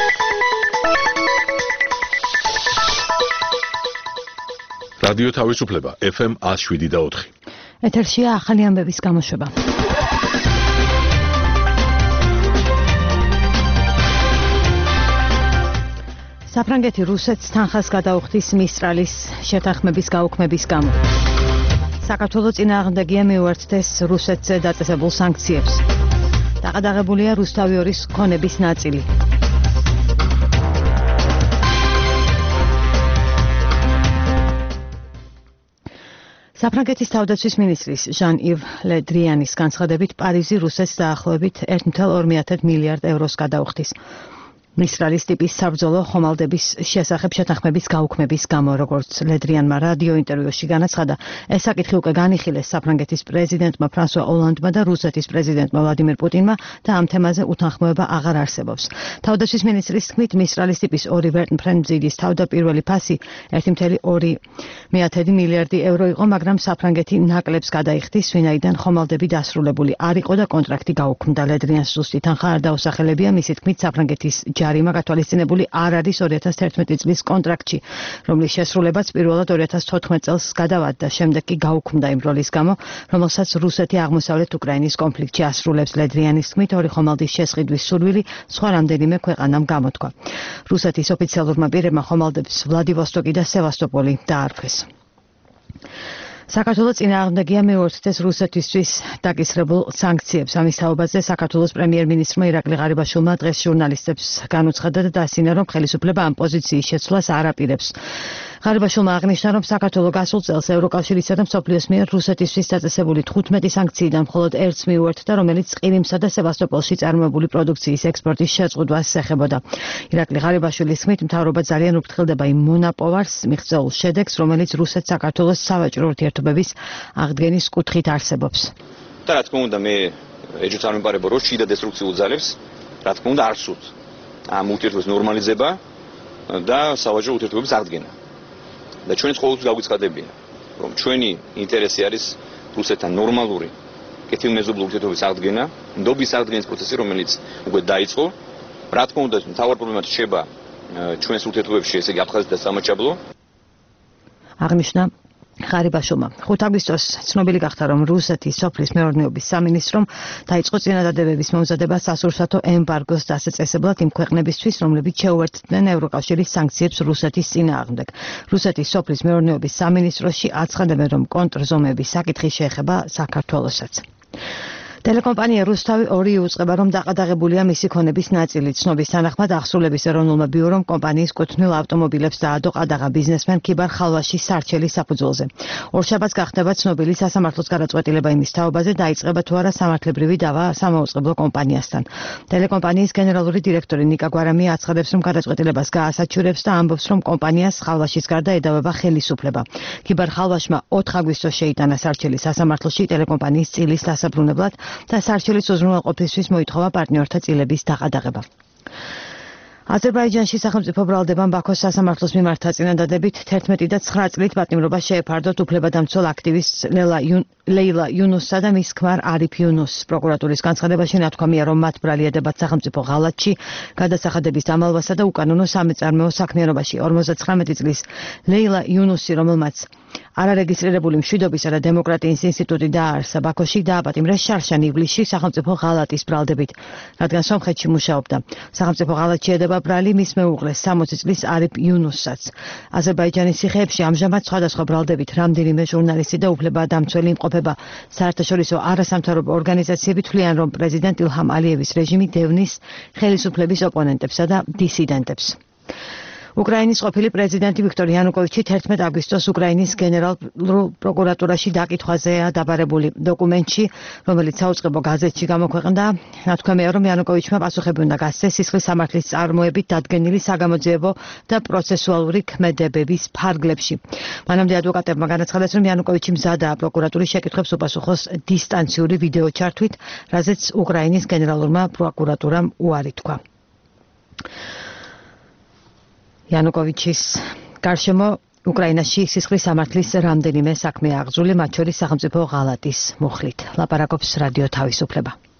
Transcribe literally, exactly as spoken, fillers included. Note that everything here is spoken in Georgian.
რადიო თავისუფლება ეფ ემ one oh seven და four. ეთერშია ახალი ამბების გამოშვება. საფრანგეთი რუსეთს თანხას გადაუხდის მისტრალის შეთანხმების გაუქმების გამო. საქართველოს წინააღმდეგია მიუერთდეს რუსეთზე დაწესებულ სანქციებს. დაღადაღებულია რუსთავი ორის ქონების ნაწილი. საფრანგეთის თავდაცვის მინისტრის ჟან-იվ ლე დრიანის განცხადებით პარიზი რუსეთს დაახლოებით one point two მილიარდ ევროს გადაუხდის. მისტრალის ტიპის საბრძოლო ხომალდების შესახებ შეთანხმების გაუქმების გამო, როგორც ლედრიანმა რადიო ინტერვიუში განაცხადა, ეს საკითხი უკვე განიხილეს საფრანგეთის პრეზიდენტმა ფრანსუა ოლანდმა და რუსეთის პრეზიდენტმა ვლადიმერ პუტინმა და ამ თემაზე უთანხმოება აღარ არსებობს. თავდაცვის მინისტრის თქმით, მისტრალის ტიპის ორი ვერტმფრენდ-მძიდის თავდაპირველი ფასი one point two მილიარდი ევრო იყო, მაგრამ საფრანგეთი ნაკლებს გადაიხდის, ვინაიდან ხომალდები დასრულებული არ იყო და კონტრაქტი გაუქმდა. ლედრიანს ზუსტი თანხა არ დაუსახელებია, მისი თქმით, საფრანგეთის ჯარიმა გათვალისწინებული არ არის two thousand eleven წლის კონტრაქტში, რომლის შესრულებაც პირველად two thousand fourteen წელს გადავარდა, შემდეგ კი გაუქმდა იმ როლის გამო, რომელსაც რუსეთი აღმოსავლეთ უკრაინის კონფლიქტში ასრულებს. ლედრიანის თქმით, ორი ხომალდის შესყიდვის სურვილი სხვა რამდენიმე ქვეყანამ გამოთქვა. რუსეთის ოფიციალურმა პირებმა ხომალდებს ვლადივოსტოკი და სევასტოპოლი დაარქვეს. საქართველოს წინააღმდეგია მიუერთდეს რუსეთისთვის დაკისრებულ სანქციებს. ამის თაობაზე საქართველოს პრემიერ-მინისტრმა ირაკლი ღარიბაშვილმა დღეს ჟურნალისტებს განუცხადა და დასინა, რომ ხელისუფლება ამ პოზიციის შეცვლას არ აპირებს. ღარიბაშვილმა აღნიშნა, რომ საქართველოს გასულ წელს ევროკავშირისა და მსოფლიოს მიერ რუსეთისთვის დაწესებული თხუთმეტი სანქციიდან მხოლოდ ერთს მიუერთდა, რომელიც ყირიმსა და სევასტოპოლში წარმოებული პროდუქციის ექსპორტის შეწყვეტას ეხებოდა. ირაკლი ღარიბაშვილის თქმით, მთავრობა ძალიან უფრთხილდება იმ მონაპოვარს მიღწეულ შედეგს, რომელიც რუსეთს საქართველოს სავაჭრო ურთიერთობების აღდგენის კუთხით არსებობს. და რა თქმა უნდა, მე ეჭვს არ მიმყარება, რომ შიდა დესტრუქციულ ძალებს, რა თქმა უნდა, არ სურთ ამ ურთიერთობის ნორმალიზება და სავაჭრო ურთიერთობების აღდგენა. და ჩვენც ყოველთვის გავიცხადებია, რომ ჩვენი ინტერესი არის რუსეთთან ნორმალური კეთილმეზობლური ურთიერთობის აღდგენა, ნდობის აღდგენის პროცესი, რომელიც უკვე დაიწყო. რა თქმა უნდა, მთავარ პრობლემად რჩება ჩვენს ურთიერთობებში, ესე იგი აფხაზეთი და სამაჩაბლო. აღნიშნა ღარიბაშვილმა. ხუთი აგვისტოს ცნობილი გახდა, რომ რუსეთის სოფლის მეურნეობის სამინისტრომ დაიწყო წინადადებების მომზადება სასურსათო ემბარგოს დასაწესებლად იმ ქვეყნებისთვის, რომლებიც შეუერთდნენ ევროკავშირის სანქციებს რუსეთის წინააღმდეგ. რუსეთის სოფლის მეურნეობის სამინისტროში აცხადებენ, რომ კონტრზომების საკითხი შეეხება საქართველოსაც. ტელეკომპანია რუსთავი ორი იუწყება, რომ დაყადაღებულია მისი ქონების ნაწილი. ცნობის თანახმად აღსრულების ეროვნულმა ბიურომ კომპანიის კუთვნილ ავტომობილებს დაადო ყადაღა ბიზნესმენ ქიბარ ხალვაშის სარჩელის საფუძველზე. ორშაბათს გახდება ცნობილი სასამართლოს გადაწყვეტილება იმის თაობაზე, დაიწყება თუ არა სამართლებრივი დავა სამაუწყებლო კომპანიასთან. ტელეკომპანიის გენერალური დირექტორი ნიკა გვარამია აცხადებს, რომ გადაწყვეტილებას გაასაჩივრებს და ამბობს, რომ კომპანიას ხალვაშის გარდა ედავება ხელისუფლება. ქიბარ ხალვაშმა ოთხ აგვისტოს შეიტანა სარჩელი სასამართლოში ტელეკომპანიის წილის დასაბრუნებლად და სარჩელის უზრუნველყოფისთვის მოითხოვა პარტნიორთა წილების დაყადაღება. აზერბაიჯანში სახელმწიფო ბრალდებამ ბაქოს სასამართლოს მიმართა წინადადებით თერთმეტი და ცხრა წლით პატიმრობა შეეფარდოთ უფლებადამცველ აქტივისტს ლეილა იუნუსსა და მის ქმარ არიფ იუნუსს. პროკურატურის განცხადებაში ნათქვამია, რომ მათ ბრალდებათ სახელმწიფო ღალატში, გადასახადების დამალვასა და უკანონო სამეწარმეო საქმიანობაში. ორმოცდათხრამეტი წლის ლეილა იუნუსი, რომელმაც არარეგისტრირებული მშვიდობისა და დემოკრატიის ინსტიტუტი დააარსა ბაქოში, დააპატიმრეს შარშან ივლისში სახელმწიფო ღალატის ბრალდებით, რადგან სომხეთში მუშაობდა. სახელმწიფო ღალატში ედება ბრალი მის მეუღლეს სამოცი წლის არიფ იუნუსსაც. აზერბაიჯანის ციხეებში ამჟამად სხვადასხვა ბრალდებით რამდენიმე ჟურნალისტი და უფლებადამცველი იმყოფება. საერთაშორისო არასამთავრობო ორგანიზაციები თვლიან, რომ პრეზიდენტ ილჰამ ალიევის რეჟიმი დევნის ხელისუფლების ოპონენტებსა და დისიდენტებს. უკრაინის ყოფილი პრეზიდენტი ვიქტორ იანუკოვიჩი თერთმეტ აგვისტოს უკრაინის გენერალურ პროკურატურაში დაკითხვაზეა დაბარებული. დოკუმენტში, რომელიც საუწყებო გაზეთში გამოქვეყნდა, ნათქვამია, რომ იანუკოვიჩმა პასუხები უნდა გასცეს სისხლის სამართლის წარმოებით დადგენილი საგამოძიებო და პროცესუალური ქმედებების ფარგლებში. მანამდე ადვოკატებმა განაცხადეს, რომ იანუკოვიჩი მზადაა პროკურატურის შეკითხვებს უპასუხოს დისტანციური ვიდეო ჩართვით, რაზეც უკრაინის გენერალურმა პროკურატურამ უარი თქვა. იანუკოვიჩის გარშემო უკრაინაში სისხლის სამართლის რამდენიმე საქმე აღძრული, მათ შორის სახელმწიფო ღალატის მუხლით. ლაპარაკობს რადიო თავისუფლება.